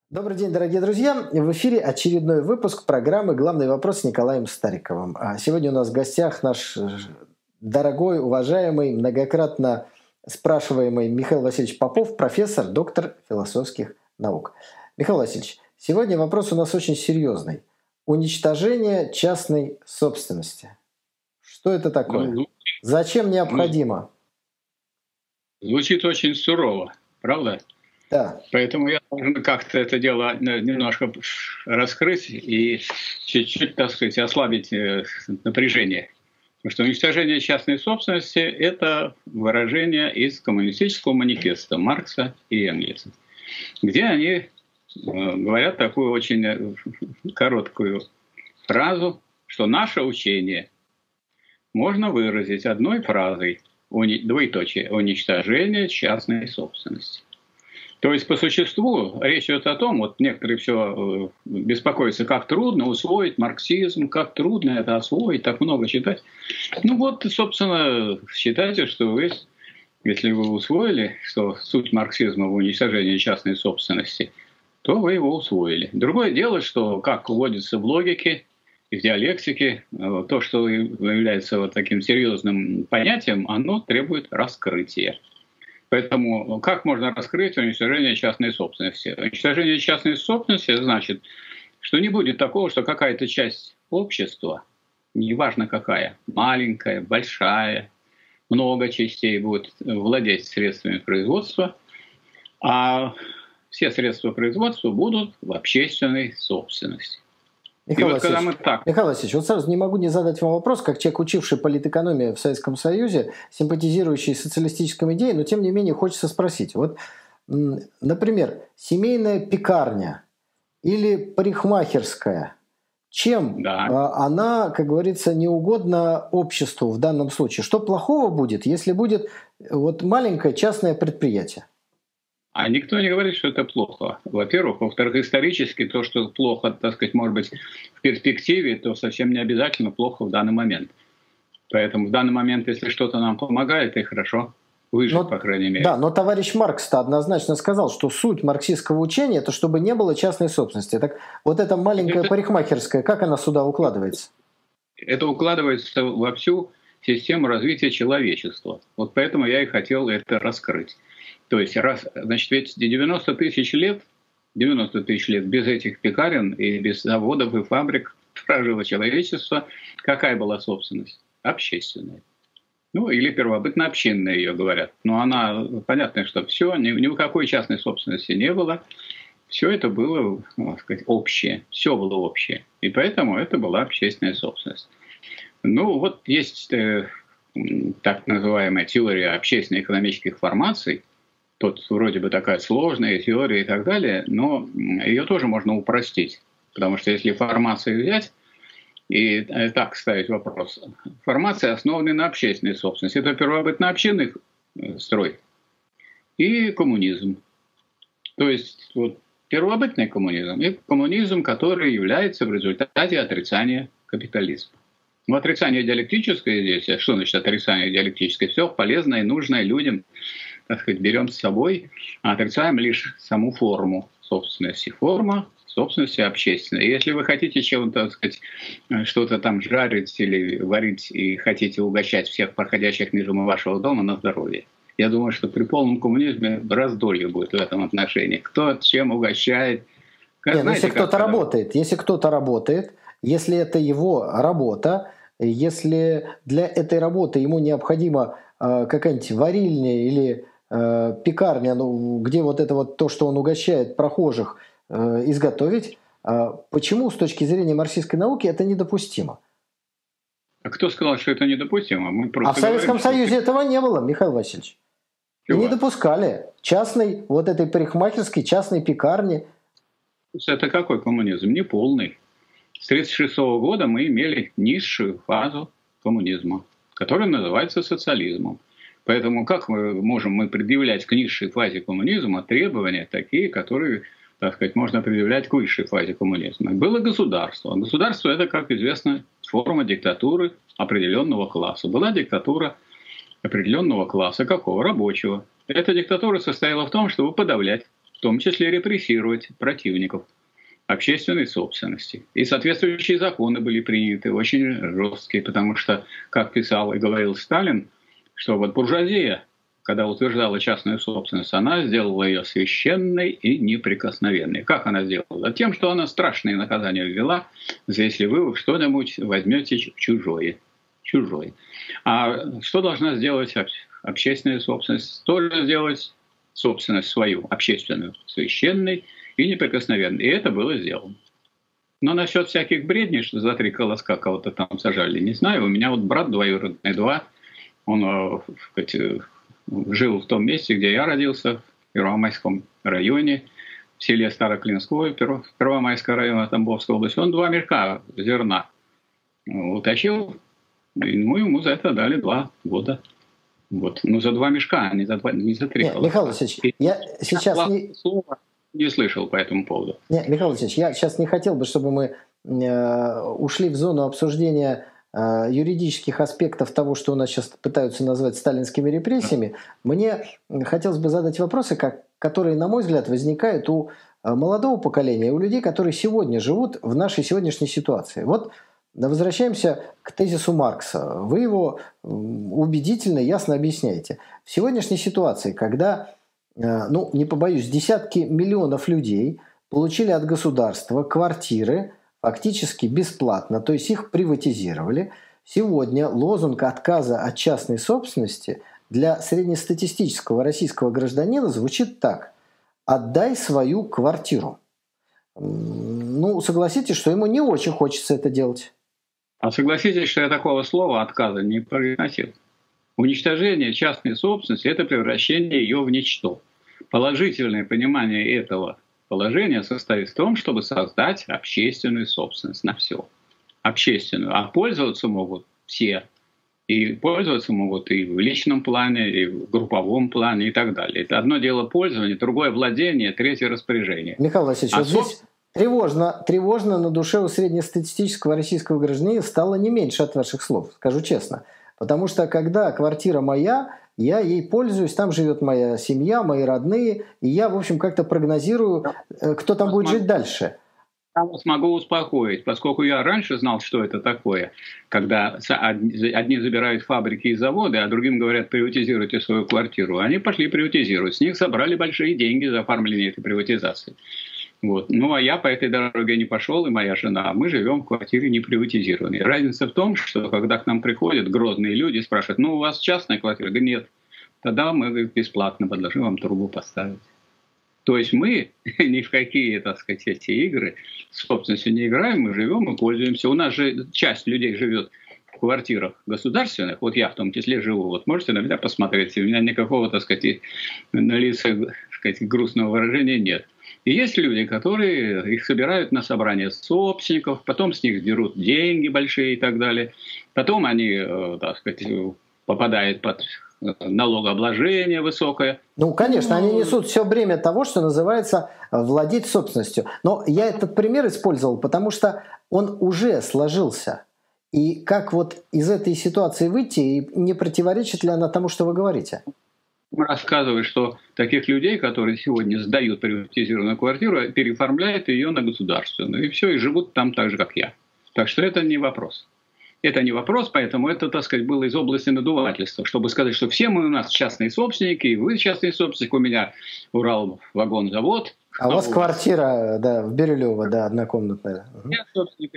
Добрый день, дорогие друзья! В эфире очередной выпуск программы «Главный вопрос» с Николаем Стариковым. Сегодня у нас в гостях наш дорогой, уважаемый, многократно спрашиваемый Михаил Васильевич Попов, профессор, доктор философских наук. Михаил Васильевич, сегодня вопрос у нас очень серьезный. Уничтожение частной собственности. Что это такое? Зачем необходимо? Звучит очень сурово, правда? Да. Поэтому я должен как-то это дело немножко раскрыть и чуть-чуть, так сказать, ослабить напряжение. Потому что уничтожение частной собственности – это выражение из коммунистического манифеста Маркса и Энгельса, где они говорят такую очень короткую фразу, что наше учение можно выразить одной фразой, двоеточие, уничтожение частной собственности. То есть, по существу, речь идет о том, вот некоторые все беспокоятся, как трудно усвоить марксизм, как трудно это освоить, так много читать. Ну вот, собственно, считайте, что вы, если вы усвоили, что суть марксизма в уничтожении частной собственности, то вы его усвоили. Другое дело, что, как вводится в логике и в диалектике, то, что является вот таким серьезным понятием, оно требует раскрытия. Поэтому как можно раскрыть уничтожение частной собственности? Уничтожение частной собственности значит, что не будет такого, что какая-то часть общества, неважно какая, маленькая, большая, много частей будет владеть средствами производства, а все средства производства будут в общественной собственности. Михаил Васильевич, вот сразу не могу не задать вам вопрос, как человек, учивший политэкономию в Советском Союзе, симпатизирующий социалистическим идеям, но тем не менее хочется спросить. Вот, например, семейная пекарня или парикмахерская, чем она, как говорится, не угодна обществу в данном случае? Что плохого будет, если будет вот маленькое частное предприятие? А никто не говорит, что это плохо. Во-первых. Во-вторых, исторически то, что плохо, так сказать, может быть, в перспективе, то совсем не обязательно плохо в данный момент. Поэтому в данный момент, если что-то нам помогает, и хорошо. Выжить, по крайней мере. Да, но товарищ Маркс-то однозначно сказал, что суть марксистского учения – это чтобы не было частной собственности. Так вот эта маленькая парикмахерская, как она сюда укладывается? Это укладывается во всю систему развития человечества. Вот поэтому я и хотел это раскрыть. То есть, значит, ведь 90 тысяч лет без этих пекарен и без заводов и фабрик прожило человечество. Какая была собственность? Общественная. Ну, или первобытно-общинная ее говорят. Но она, понятно, что все, ни у какой частной собственности не было. Все это было, так сказать, общее. Все было общее. И поэтому это была общественная собственность. Ну, вот есть так называемая теория общественно-экономических формаций. Тут вроде бы такая сложная теория и так далее, но ее тоже можно упростить. Потому что если формацию взять и так ставить вопрос. Формации основаны на общественной собственности. Это первобытно-общинный строй и коммунизм. То есть вот, первобытный коммунизм и коммунизм, который является в результате отрицания капитализма. Но отрицание диалектическое здесь, что значит отрицание диалектическое? Все полезное и нужное людям, так сказать, берем с собой, а отрицаем лишь саму форму собственности. Форма собственности общественной. И если вы хотите чем-то, так сказать, что-то там жарить или варить и хотите угощать всех проходящих мимо вашего дома, на здоровье, я думаю, что при полном коммунизме раздолье будет в этом отношении. Кто чем угощает. Если кто-то работает, если это его работа, если для этой работы ему необходима какая-нибудь варильня или пекарня, где вот это вот то, что он угощает прохожих, изготовить, почему с точки зрения марксистской науки это недопустимо? А кто сказал, что это недопустимо? Мы просто в Советском Союзе этого не было, Михаил Васильевич. И не допускали частной вот этой парикмахерской, частной пекарни. Это какой коммунизм? Неполный. С 1936 года мы имели низшую фазу коммунизма, которая называется социализмом. Поэтому как мы можем предъявлять к низшей фазе коммунизма требования такие, которые, так сказать, можно предъявлять к высшей фазе коммунизма? Было государство. Государство – это, как известно, форма диктатуры определенного класса. Была диктатура определенного класса. Какого? Рабочего. Эта диктатура состояла в том, чтобы подавлять в том числе репрессировать противников общественной собственности. И соответствующие законы были приняты, очень жесткие, потому что, как писал и говорил Сталин, что вот буржуазия, когда утверждала частную собственность, она сделала ее священной и неприкосновенной. Как она сделала? Тем, что она страшные наказания ввела, если вы что-нибудь возьмете чужое. А что должна сделать общественная собственность? Тоже сделать собственность свою, общественную, священной и неприкосновенной. И это было сделано. Но насчет всяких бредней, что за 3 колоска кого-то там сажали, не знаю. У меня вот брат двоюродный, 2, он жил в том месте, где я родился, в Первомайском районе, в селе Староклинское, Первомайского района Тамбовской области. Он 2 мешка зерна утащил, и ему за это дали 2 года. Вот. Ну, за 2 мешка, а не за 3 колоска. Михаил Васильевич, я сейчас не слышал по этому поводу. Михаил Васильевич, я сейчас не хотел бы, чтобы мы ушли в зону обсуждения юридических аспектов того, что у нас сейчас пытаются назвать сталинскими репрессиями. Мне хотелось бы задать вопросы, которые, на мой взгляд, возникают у молодого поколения, у людей, которые сегодня живут в нашей сегодняшней ситуации. Вот возвращаемся к тезису Маркса. Вы его убедительно, ясно объясняете. В сегодняшней ситуации, когда, не побоюсь, десятки миллионов людей получили от государства квартиры фактически бесплатно, то есть их приватизировали, сегодня лозунг отказа от частной собственности для среднестатистического российского гражданина звучит так: «Отдай свою квартиру». Согласитесь, что ему не очень хочется это делать. А согласитесь, что я такого слова отказа не произносил. Уничтожение частной собственности – это превращение ее в ничто. Положительное понимание этого положение состоит в том, чтобы создать общественную собственность на все. Общественную. А пользоваться могут все. И пользоваться могут и в личном плане, и в групповом плане, и так далее. Это одно дело пользование, другое владение, третье распоряжение. Михаил Васильевич, здесь тревожно на душе у среднестатистического российского гражданина стало не меньше от ваших слов, скажу честно. Потому что когда квартира моя, я ей пользуюсь, там живет моя семья, мои родные, и я, в общем, как-то прогнозирую, кто там будет жить дальше. Я вас могу успокоить, поскольку я раньше знал, что это такое, когда одни забирают фабрики и заводы, а другим говорят: приватизируйте свою квартиру. Они пошли приватизировать, с них собрали большие деньги за оформление этой приватизации. Вот. Ну, а я по этой дороге не пошел, и моя жена. Мы живем в квартире не приватизированной. Разница в том, что когда к нам приходят грозные люди и спрашивают: у вас частная квартира? Я говорю: нет. Тогда мы бесплатно предложим вам трубу поставить. То есть мы ни в какие, так сказать, эти игры с собственностью не играем, мы живем и пользуемся. У нас же часть людей живет в квартирах государственных, вот я в том числе живу, вот можете на меня посмотреть, у меня никакого, так сказать, на лице, так сказать, грустного выражения нет. И есть люди, которые их собирают на собрания собственников, потом с них дерут деньги большие и так далее. Потом они, так сказать, попадают под налогообложение высокое. Конечно, они несут все бремя того, что называется владеть собственностью. Но я этот пример использовал, потому что он уже сложился. И как вот из этой ситуации выйти, и не противоречит ли она тому, что вы говорите? Рассказывает, что таких людей, которые сегодня сдают приватизированную квартиру, переоформляют ее на государственную. И все, и живут там так же, как я. Так что это не вопрос. Это не вопрос, поэтому это, так сказать, было из области надувательства, чтобы сказать, что все мы у нас частные собственники, и вы частные собственники, у меня Уралвагонзавод. А у вас квартира, да, в Бирюлево, да, однокомнатная. Я собственник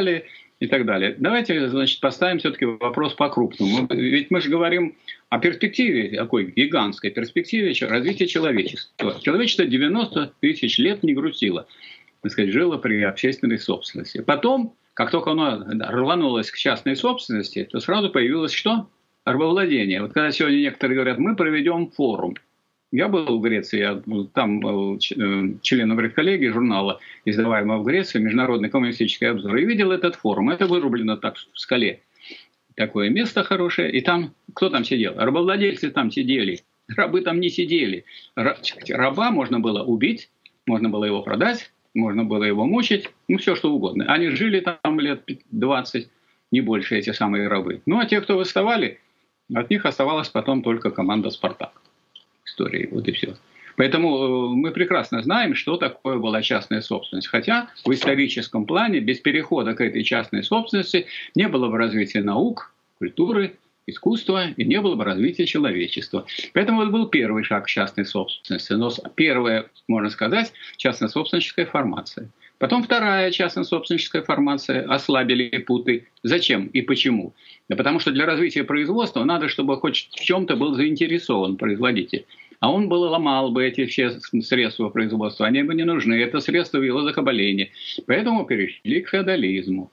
и так далее. Давайте, значит, поставим все-таки вопрос по-крупному. Ведь мы же говорим о перспективе, такой гигантской перспективе развития человечества. Человечество 90 тысяч лет не грустило, так сказать, жило при общественной собственности. Потом, как только оно рванулось к частной собственности, то сразу появилось что? Рабовладение. Вот когда сегодня некоторые говорят: мы проведем форум. Я был в Греции, я там был членом редколлегии журнала, издаваемого в Греции, «Международный коммунистический обзор», и видел этот форум. Это вырублено так в скале. Такое место хорошее. И там, кто там сидел? Рабовладельцы там сидели. Рабы там не сидели. Раба можно было убить, можно было его продать, можно было его мучить, все что угодно. Они жили там лет 20, не больше, эти самые рабы. Ну а те, кто восставали, от них оставалась потом только команда «Спартак». Истории, вот и все. Поэтому мы прекрасно знаем, что такое была частная собственность. Хотя в историческом плане без перехода к этой частной собственности не было бы развития наук, культуры, искусства и не было бы развития человечества. Поэтому это был первый шаг к частной собственности. Но первая, можно сказать, частно-собственническая формация. Потом вторая частно-собственническая формация, ослабили путы. Зачем и почему? Да потому что для развития производства надо, чтобы хоть в чем-то был заинтересован производитель. А он бы ломал бы эти все средства производства, они бы не нужны, это средства его закабаления. Поэтому перешли к феодализму.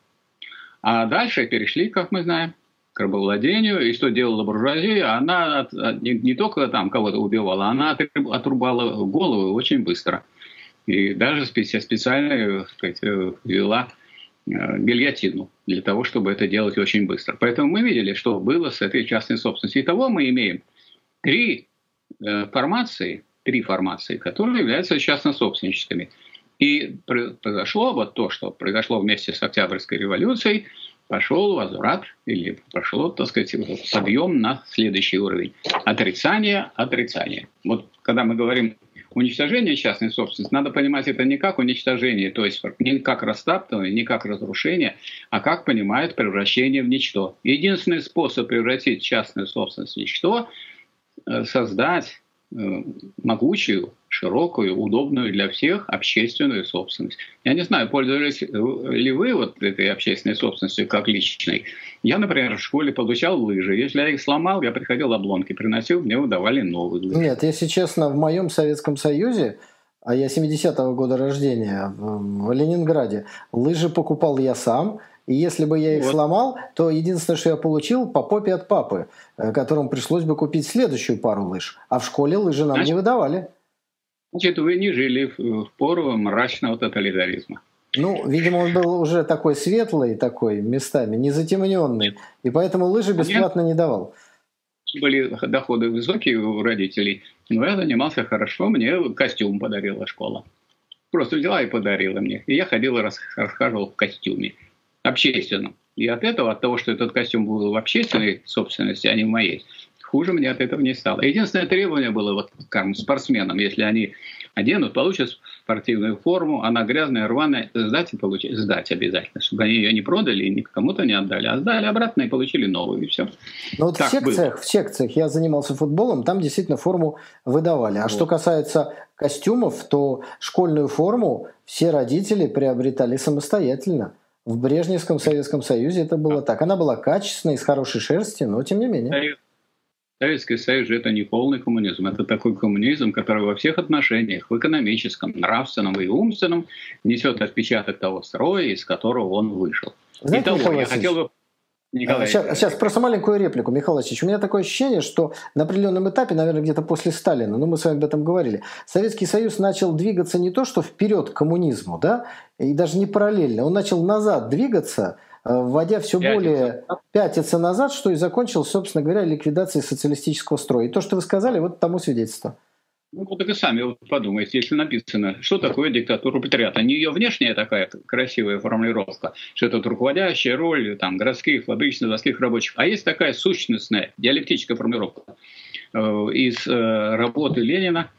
А дальше перешли, как мы знаем, к рабовладению. И что делала буржуазия? Она не только там кого-то убивала, она отрубала головы очень быстро. И даже специально, так сказать, ввела гильотину для того, чтобы это делать очень быстро. Поэтому мы видели, что было с этой частной собственностью. Итого мы имеем три формации, которые являются частно-собственническими. И произошло вот то, что произошло вместе с Октябрьской революцией, пошел возврат, или пошел, так сказать, подъем на следующий уровень. Отрицание. Вот когда мы говорим уничтожение частной собственности, надо понимать это не как уничтожение, то есть не как растаптывание, не как разрушение, а как понимают превращение в ничто. Единственный способ превратить частную собственность в ничто — создать могучую, широкую, удобную для всех общественную собственность. Я не знаю, пользовались ли вы вот этой общественной собственностью как личной. Я, например, в школе получал лыжи. Если я их сломал, я приходил, обломки приносил, мне выдавали новые лыжи. Нет, если честно, в моем Советском Союзе, а я 70-го года рождения в Ленинграде, лыжи покупал я сам. И если бы я их сломал, то единственное, что я получил, по попе от папы, которому пришлось бы купить следующую пару лыж. А в школе лыжи нам не выдавали. Значит, вы не жили в пору мрачного тоталитаризма. Ну, видимо, он был уже такой светлый, такой местами, не затемненный. И поэтому лыжи бесплатно не давал. Были доходы высокие у родителей, но я занимался хорошо, мне костюм подарила школа. Просто взяла и подарила мне. И я ходил и расхаживал в костюме общественном. И от того, что этот костюм был в общественной собственности, а не в моей, хуже мне от этого не стало. Единственное требование было, вот, скажем, спортсменам, если они оденут, получат спортивную форму, она грязная, рваная, сдать обязательно, чтобы они ее не продали и кому-то не отдали, а сдали обратно и получили новую, и все. Но вот в секциях я занимался футболом, там действительно форму выдавали. А что касается костюмов, то школьную форму все родители приобретали самостоятельно. В Брежневском Советском Союзе это было так. Она была качественной, из хорошей шерсти, но тем не менее. Советский Союз — это не полный коммунизм. Это такой коммунизм, который во всех отношениях, в экономическом, нравственном и умственном, несет отпечаток того строя, из которого он вышел. Знаете, Михаил Васильевич, сейчас просто маленькую реплику, Михаил Васильевич. У меня такое ощущение, что на определенном этапе, наверное, где-то после Сталина, но мы с вами об этом говорили, Советский Союз начал двигаться не то, что вперед к коммунизму, да, и даже не параллельно, он начал назад двигаться, вводя все более пятиться назад, что и закончил, собственно говоря, ликвидацией социалистического строя. И то, что вы сказали, вот тому свидетельство. Ну, вот и сами подумайте, если написано, что такое диктатура пролетариата. Не ее внешняя такая красивая формулировка, что это руководящая роль там, городских, фабричных, заводских рабочих, а есть такая сущностная, диалектическая формулировка из работы Ленина,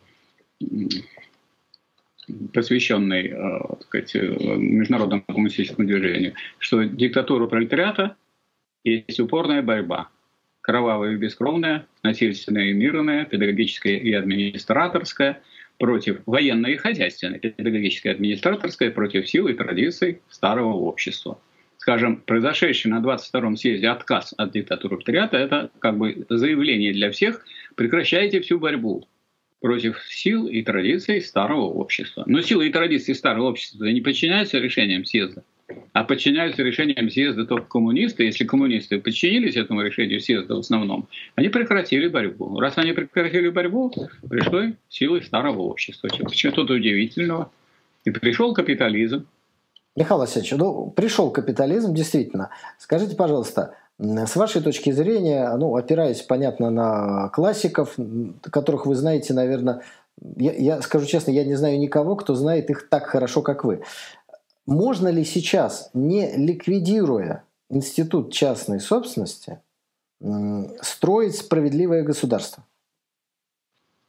посвященной, так сказать, международному коммунистическому движению, что диктатура пролетариата есть упорная борьба. Кровавая и бескровная, насильственная и мирная, педагогическая и администраторская, против военной и хозяйственной, педагогическая и администраторская, против сил и традиций старого общества. Скажем, произошедший на 22-м съезде отказ от диктатуры пролетариата — это как бы заявление для всех: прекращайте всю борьбу против сил и традиций старого общества. Но силы и традиции старого общества не подчиняются решениям съезда, а подчиняются решениям съезда только коммунисты. Если коммунисты подчинились этому решению съезда в основном, они прекратили борьбу. Раз они прекратили борьбу, пришли силы старого общества. Почему тут удивительного? И пришел капитализм. Михаил Васильевич, пришел капитализм, действительно. Скажите, пожалуйста, с вашей точки зрения, опираясь, понятно, на классиков, которых вы знаете, наверное, я скажу честно, я не знаю никого, кто знает их так хорошо, как вы. Можно ли сейчас, не ликвидируя институт частной собственности, строить справедливое государство?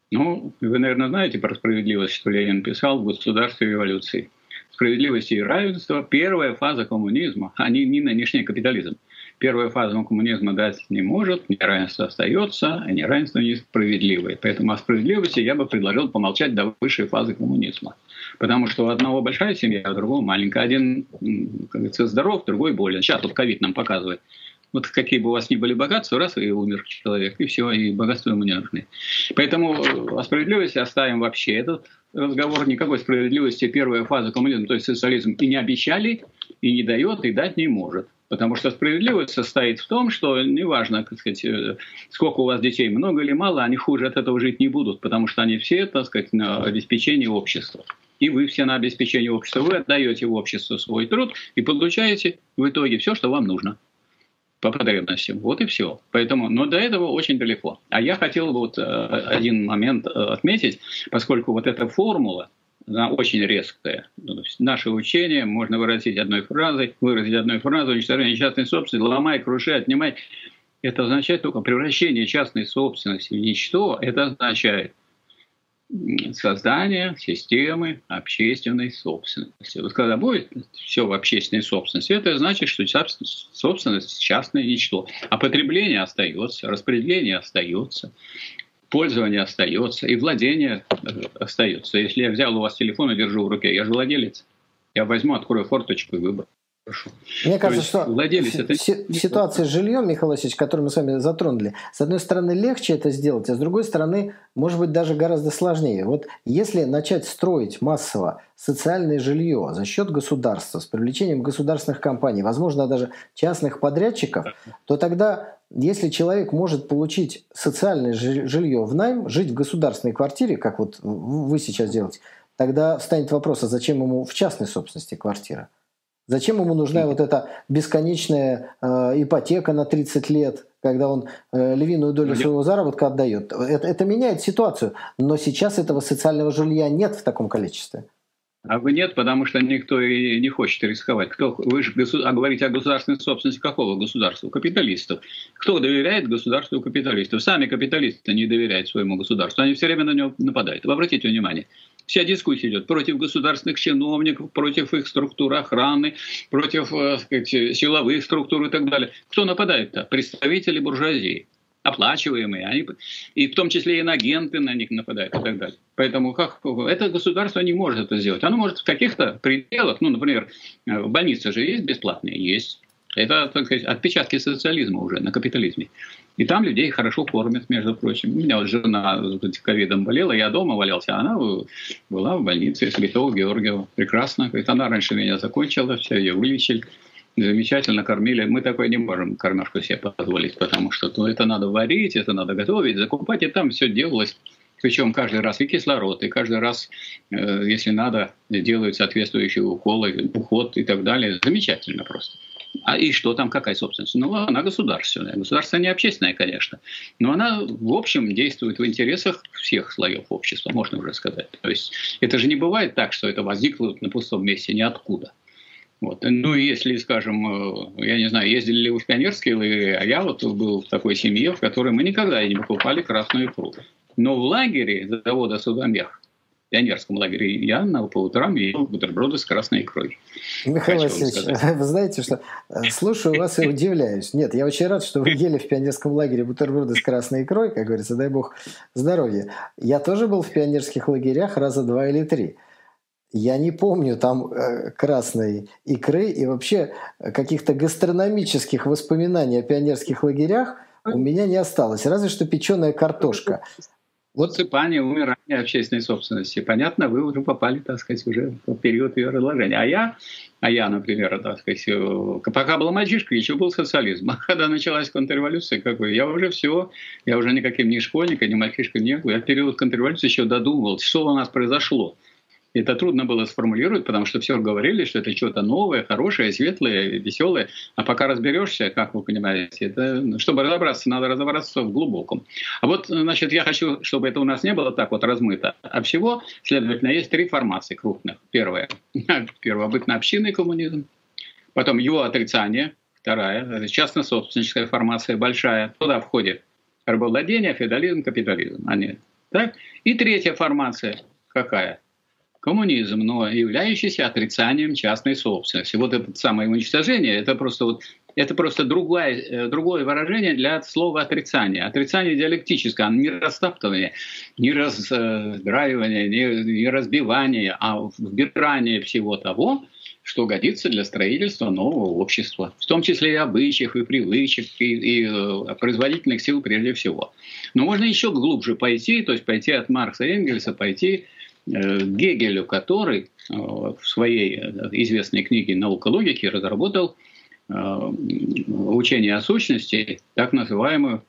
Ну, вы, наверное, знаете про справедливость, что Ленин писал в «Государстве и революции». Справедливость и равенство – первая фаза коммунизма, а не нынешний капитализм. Первая фаза коммунизма дать не может, неравенство остается, а неравенство несправедливое. Поэтому о справедливости я бы предложил помолчать до высшей фазы коммунизма. Потому что у одного большая семья, а у другого маленькая. Один, как говорится, здоров, другой болен. Сейчас вот ковид нам показывает. Вот какие бы у вас ни были богатства, раз и умер человек, и все, и богатства ему не нужны. Поэтому о справедливости оставим вообще этот разговор. Никакой справедливости первая фаза коммунизма, то есть социализм, и не обещали, и не дает, и дать не может. Потому что справедливость состоит в том, что неважно, так сказать, сколько у вас детей, много или мало, они хуже от этого жить не будут, потому что они все, так сказать, на обеспечении общества. И вы все на обеспечении общества. Вы отдаете в общество свой труд и получаете в итоге все, что вам нужно по потребностям. Вот и все. Поэтому, но до этого очень далеко. А я хотел бы вот один момент отметить, поскольку вот эта формула, она очень резкая. Наше учение можно выразить одной фразой, уничтожение частной собственности, ломай, круши, отнимай. Это означает только превращение частной собственности в ничто. Это означает создание системы общественной собственности. Вот когда будет все в общественной собственности, это значит, что собственность частное ничто. А потребление остается, распределение остается, пользование остается, и владение остается. Если я взял у вас телефон и держу в руке, я же владелец. Я возьму, открою форточку и выброшу. Мне кажется, что в ситуации с жильем, Михаил Васильевич, которую мы с вами затронули, с одной стороны легче это сделать, а с другой стороны, может быть, даже гораздо сложнее. Вот если начать строить массово социальное жилье за счет государства, с привлечением государственных компаний, возможно, даже частных подрядчиков, то тогда, если человек может получить социальное жилье в найм, жить в государственной квартире, как вот вы сейчас делаете, тогда встанет вопрос, а зачем ему в частной собственности квартира? Зачем ему нужна вот эта бесконечная ипотека на 30 лет, когда он львиную долю своего заработка отдает? Это меняет ситуацию, но сейчас этого социального жилья нет в таком количестве. А вы нет, потому что никто и не хочет рисковать. Вы же говорите о государственной собственности какого государства? Капиталистов. Кто доверяет государству капиталистов? Сами капиталисты не доверяют своему государству. Они все время на него нападают. Вы обратите внимание. Вся дискуссия идет против государственных чиновников, против их структур охраны, против сказать, силовых структур и так далее. Кто нападает-то? Представители буржуазии, оплачиваемые, и в том числе и инагенты на них нападают и так далее. Поэтому это государство не может это сделать. Оно может в каких-то пределах, ну, например, в больнице же есть бесплатные? Есть. Это, так сказать, отпечатки социализма уже на капитализме. И там людей хорошо кормят, между прочим. У меня вот жена ковидом болела, я дома валялся, а она была в больнице Святого Георгия. Прекрасно. Говорит, она раньше меня закончила, все, ее вылечили. Замечательно кормили. Мы такое не можем кормежку себе позволить, потому что это надо варить, это надо готовить, закупать, и там все делалось. Причем каждый раз и кислород, и каждый раз, если надо, делают соответствующие уколы, уход и так далее. Замечательно просто. А и что там, какая собственность? Ну, она государственная. Государство не общественное, конечно. Но она, в общем, действует в интересах всех слоев общества, можно уже сказать. То есть это же не бывает так, что это возникло на пустом месте ниоткуда. Вот. Ну, если, скажем, я не знаю, ездили ли вы в пионерские лагеря, а я вот был в такой семье, в которой мы никогда не покупали красную икру. Но в лагере завода «Судомех», в пионерском лагере, я по утрам ел бутерброды с красной икрой. Михаил Васильевич, вы знаете, что слушаю вас и удивляюсь. Нет, я очень рад, что вы ели в пионерском лагере бутерброды с красной икрой, как говорится, дай бог здоровья. Я тоже был в пионерских лагерях раза 2 или 3. Я не помню там красной икры и вообще каких-то гастрономических воспоминаний о пионерских лагерях у меня не осталось. Разве что печеная картошка. Вот засыпание, умирание общественной собственности. Понятно, вы уже попали, так сказать, уже в период ее разложения. А я, например, так сказать, пока был мальчишкой, еще был социализм. А когда началась контрреволюция, я уже никаким ни школьником, ни мальчишкой не был. Я в период контрреволюции еще додумывал, что у нас произошло. Это трудно было сформулировать, потому что все говорили, что это что-то новое, хорошее, светлое, веселое. А пока разберешься, как вы понимаете, чтобы разобраться, надо разобраться в глубоком. А вот, значит, я хочу, чтобы это у нас не было так вот размыто. А всего, следовательно, есть 3 формации крупных. Первая – первобытно-общинный коммунизм. Потом его отрицание. Вторая – это частно-собственническая формация большая. Туда входит рабовладение, феодализм, капитализм. Они Так? И третья формация какая? Коммунизм, но являющийся отрицанием частной собственности. Вот это самое уничтожение, это просто другое выражение для слова отрицание. Отрицание диалектическое, оно не растаптывание, не раздраивание, не разбивание, а вбирание всего того, что годится для строительства нового общества, в том числе и обычаев, и привычек, и производительных сил прежде всего. Но можно еще глубже пойти, то есть пойти от Маркса и Энгельса, пойти к Гегелю, который в своей известной книге «Наука логики» разработал учение о сущности, так называемую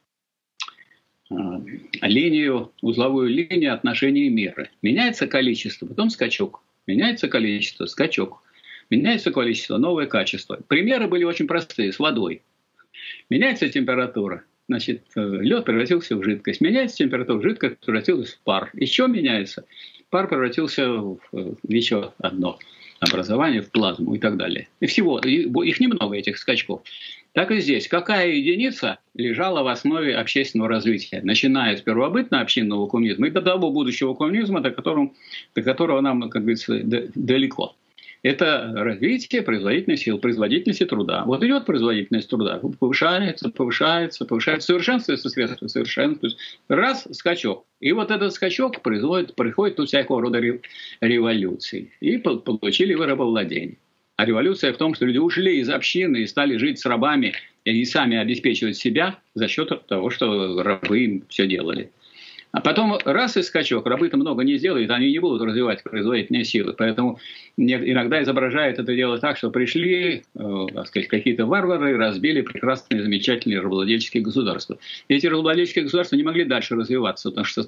узловую линию отношений меры. Меняется количество, потом скачок. Меняется количество, скачок. Меняется количество, новое качество. Примеры были очень простые, с водой. Меняется температура, значит, лед превратился в жидкость. Меняется температура, жидкость превратилась в пар. Еще меняется. Пар превратился в еще одно образование, в плазму и так далее. И всего, их немного, этих скачков. Так и здесь. Какая единица лежала в основе общественного развития, начиная с первобытного общинного коммунизма и до того будущего коммунизма, до которого нам, как говорится, далеко. Это развитие производительных сил, производительности труда. Вот идет производительность труда, повышается, совершенствуется средства, совершенствуется. Раз, скачок. И вот этот скачок приходит у всякого рода революций. И получили вы рабовладение. А революция в том, что люди ушли из общины и стали жить с рабами и сами обеспечивать себя за счет того, что рабы им все делали. А потом раз и скачок, рабы-то много не сделают, они не будут развивать производительные силы. Поэтому иногда изображают это дело так, что пришли, так сказать, какие-то варвары и разбили прекрасные, замечательные рабовладельческие государства. И эти рабовладельческие государства не могли дальше развиваться, потому что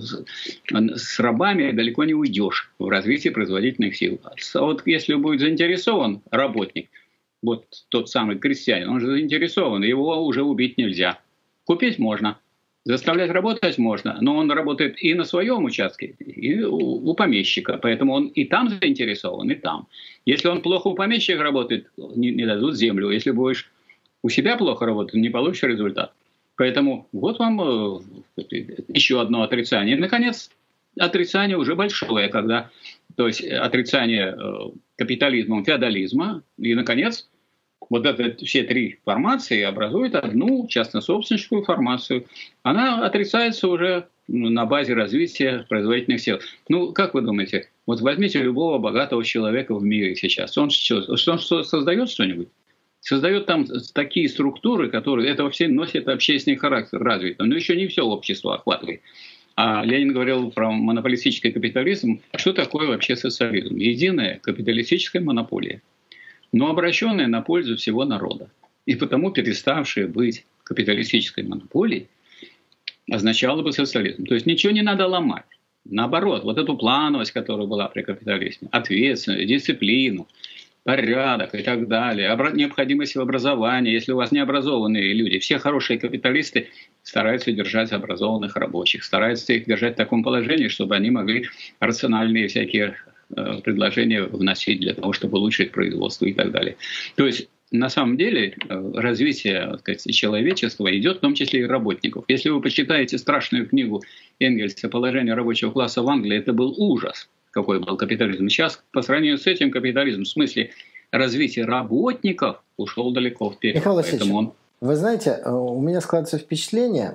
с рабами далеко не уйдешь в развитии производительных сил. Вот если будет заинтересован работник, вот тот самый крестьянин, он же заинтересован, его уже убить нельзя. Купить можно. Заставлять работать можно, но он работает и на своем участке, и у помещика. Поэтому он и там заинтересован, и там. Если он плохо у помещика работает, не дадут землю. Если будешь у себя плохо работать, не получишь результат. Поэтому вот вам еще одно отрицание. И, наконец, отрицание уже большое, то есть отрицание капитализмом, феодализма. И, наконец, вот все три формации образуют одну частно-собственническую формацию. Она отрицается уже на базе развития производительных сил. Ну, как вы думаете, вот возьмите любого богатого человека в мире сейчас. Он создает что-нибудь? Создает там такие структуры, которые это вообще носит общественный характер развитый. Но еще не все общество охватывает. А Ленин говорил про монополистический капитализм. Что такое вообще социализм? Единая капиталистическая монополия, но обращенная на пользу всего народа. И потому переставшая быть капиталистической монополией означало бы социализм. То есть ничего не надо ломать. Наоборот, вот эту плановость, которая была при капитализме, ответственность, дисциплину, порядок и так далее, необходимость в образовании. Если у вас необразованные люди, все хорошие капиталисты стараются держать образованных рабочих, стараются их держать в таком положении, чтобы они могли рациональные всякие предложения вносить для того, чтобы улучшить производство и так далее. То есть, на самом деле, развитие, так сказать, человечества идет в том числе и работников. Если вы почитаете страшную книгу Энгельса «Положение рабочего класса в Англии», это был ужас, какой был капитализм. Сейчас, по сравнению с этим, капитализм в смысле развития работников ушел далеко вперед. Михаил Васильевич, вы знаете, у меня складывается впечатление,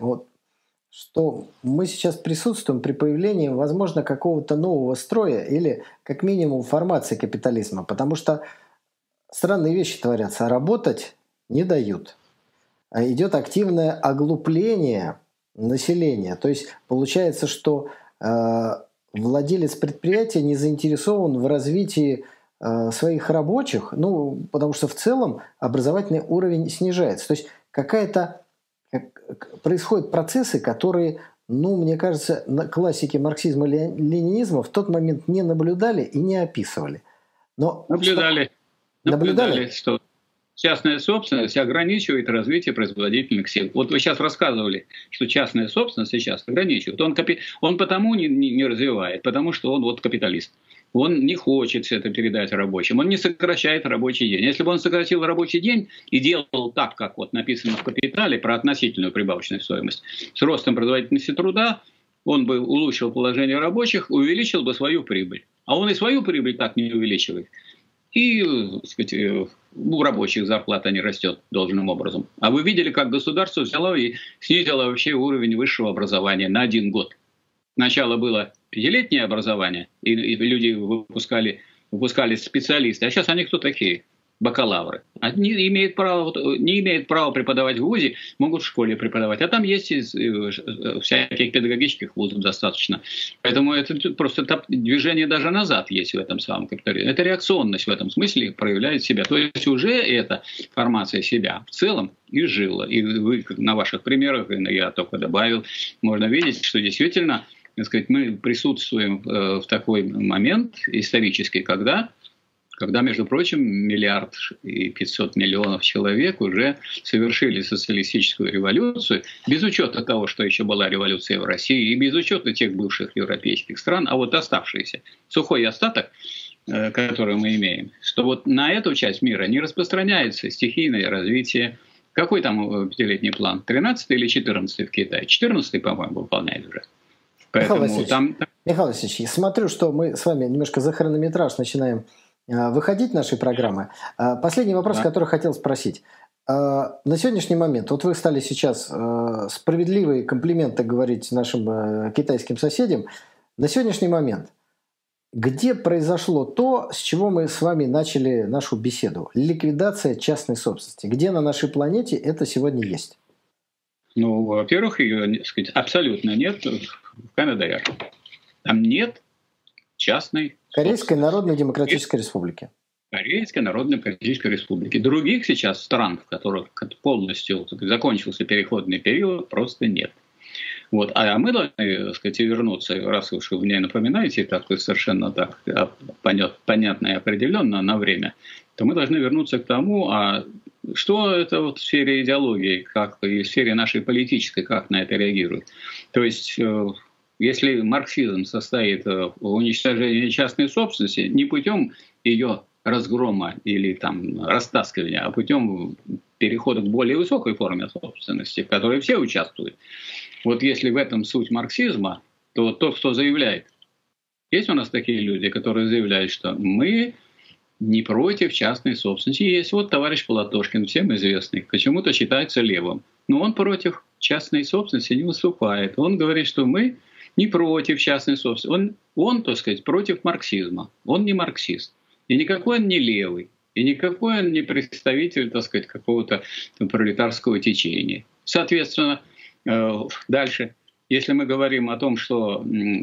что мы сейчас присутствуем при появлении, возможно, какого-то нового строя или, как минимум, формации капитализма. Потому что странные вещи творятся, а работать не дают. Идет активное оглупление населения. То есть получается, что владелец предприятия не заинтересован в развитии своих рабочих, потому что в целом образовательный уровень снижается. То есть происходят процессы, которые, мне кажется, классики марксизма и ленинизма в тот момент не наблюдали и не описывали. Но наблюдали, что частная собственность ограничивает развитие производительных сил. Вот вы сейчас рассказывали, что частная собственность сейчас ограничивает. Он потому не развивает, потому что он капиталист. Он не хочет все это передать рабочим. Он не сокращает рабочий день. Если бы он сократил рабочий день и делал так, как написано в «Капитале» про относительную прибавочную стоимость, с ростом производительности труда, он бы улучшил положение рабочих, увеличил бы свою прибыль. А он и свою прибыль так не увеличивает. И, так сказать, у рабочих зарплата не растет должным образом. А вы видели, как государство взяло и снизило вообще уровень высшего образования на 1 год. Сначала было 5-летнее образование, и люди выпускались специалисты. А сейчас они кто такие? Бакалавры. Они не имеют права преподавать в ВУЗе, могут в школе преподавать. А там есть всяких педагогических вузов достаточно. Поэтому это просто движение даже назад есть в этом самом капитализме. Это реакционность в этом смысле проявляет себя. То есть уже эта формация себя в целом изжила. И вы на ваших примерах, и я только добавил, можно видеть, что действительно, так сказать, мы присутствуем в такой момент исторический, когда, между прочим, 1 500 000 000 человек уже совершили социалистическую революцию, без учета того, что еще была революция в России, и без учета тех бывших европейских стран, а вот оставшийся сухой остаток, который мы имеем, что вот на эту часть мира не распространяется стихийное развитие. Какой там 5-летний план? 13-й или 14-й в Китае? 14-й, по-моему, выполняет уже. Поэтому Михаил Васильевич, я смотрю, что мы с вами немножко за хронометраж начинаем выходить нашей программы. Последний вопрос, который хотел спросить. На сегодняшний момент, вот вы стали сейчас справедливые комплименты говорить нашим китайским соседям. На сегодняшний момент, где произошло то, с чего мы с вами начали нашу беседу? Ликвидация частной собственности. Где на нашей планете это сегодня есть? Ну, во-первых, ее, так сказать, абсолютно нет в КНДР. Там нет частной Корейской Народно-Демократической Республики. Корейской Народно-Демократической Республики. Других сейчас стран, в которых полностью закончился переходный период, просто нет. Вот. А мы должны, так сказать, вернуться, раз уж вы мне напоминаете, так совершенно так понятно и определенно на время, то мы должны вернуться к тому, что это вот в сфере идеологии, как и в сфере нашей политической, как на это реагирует. То есть, если марксизм состоит в уничтожении частной собственности, не путем ее разгрома или там растаскивания, а путем перехода к более высокой форме собственности, в которой все участвуют. Вот если в этом суть марксизма, то тот, кто заявляет, есть у нас такие люди, которые заявляют, что мы не против частной собственности. Есть вот товарищ Платошкин, всем известный, почему-то считается левым. Но он против частной собственности не выступает. Он говорит, что мы не против частной собственности. Он, так сказать, против марксизма. Он не марксист. И никакой он не левый. И никакой он не представитель, так сказать, какого-то пролетарского течения. Соответственно, дальше, если мы говорим о том, что...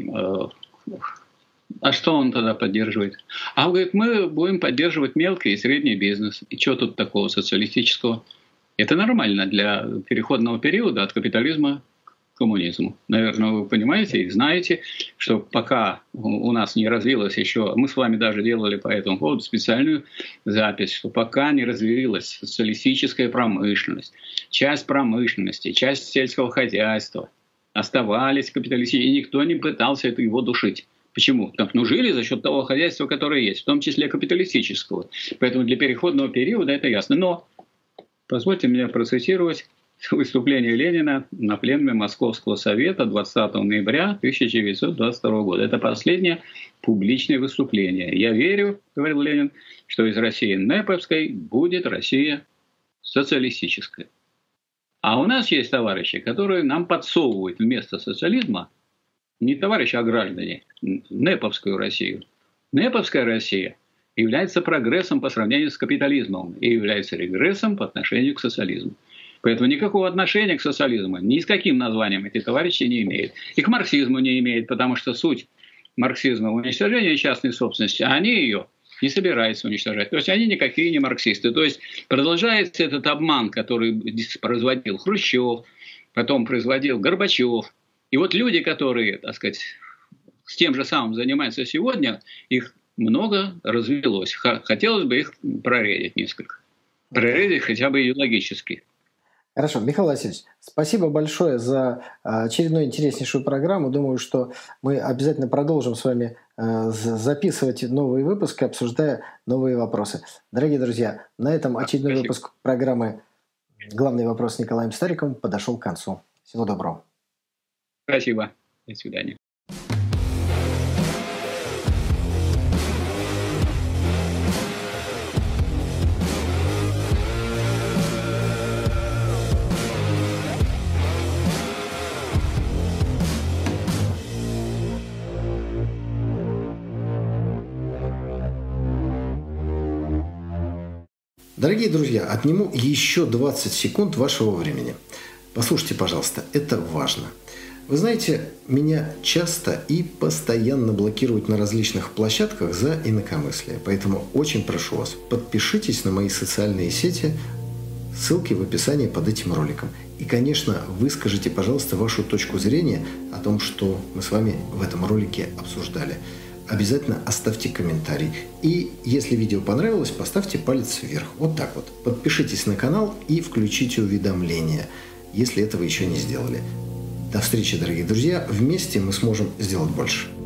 А что он тогда поддерживает? А он говорит, мы будем поддерживать мелкий и средний бизнес. И что тут такого социалистического? Это нормально для переходного периода от капитализма к коммунизму. Наверное, вы понимаете и знаете, что пока у нас не развилось еще, мы с вами даже делали по этому поводу специальную запись, что пока не развилась социалистическая промышленность, часть промышленности, часть сельского хозяйства оставались капиталистическими, и никто не пытался его душить. Почему? Потому что жили за счет того хозяйства, которое есть, в том числе капиталистического. Поэтому для переходного периода это ясно. Но позвольте мне процитировать выступление Ленина на пленуме Московского совета 20 ноября 1922 года. Это последнее публичное выступление. «Я верю, — говорил Ленин, — что из России нэповской будет Россия социалистическая». А у нас есть товарищи, которые нам подсовывают вместо социализма не товарищи, а граждане, нэповскую Россию. Нэповская Россия является прогрессом по сравнению с капитализмом и является регрессом по отношению к социализму. Поэтому никакого отношения к социализму ни с каким названием эти товарищи не имеют. И к марксизму не имеют, потому что суть марксизма в уничтожении частной собственности, а они ее не собираются уничтожать. То есть они никакие не марксисты. То есть продолжается этот обман, который производил Хрущев, потом производил Горбачев. И вот люди, которые, так сказать, с тем же самым занимаются сегодня, их много развелось. Хотелось бы их проредить несколько. Проредить хотя бы идеологически. Хорошо, Михаил Васильевич, спасибо большое за очередную интереснейшую программу. Думаю, что мы обязательно продолжим с вами записывать новые выпуски, обсуждая новые вопросы. Дорогие друзья, на этом очередной выпуск программы «Главный вопрос» с Николаем Стариковым подошел к концу. Всего доброго. Спасибо. До свидания. Дорогие друзья, отниму еще 20 секунд вашего времени. Послушайте, пожалуйста, это важно. Вы знаете, меня часто и постоянно блокируют на различных площадках за инакомыслие. Поэтому очень прошу вас, подпишитесь на мои социальные сети, ссылки в описании под этим роликом. И, конечно, выскажите, пожалуйста, вашу точку зрения о том, что мы с вами в этом ролике обсуждали. Обязательно оставьте комментарий. И если видео понравилось, поставьте палец вверх. Вот так вот. Подпишитесь на канал и включите уведомления, если этого еще не сделали. До встречи, дорогие друзья. Вместе мы сможем сделать больше.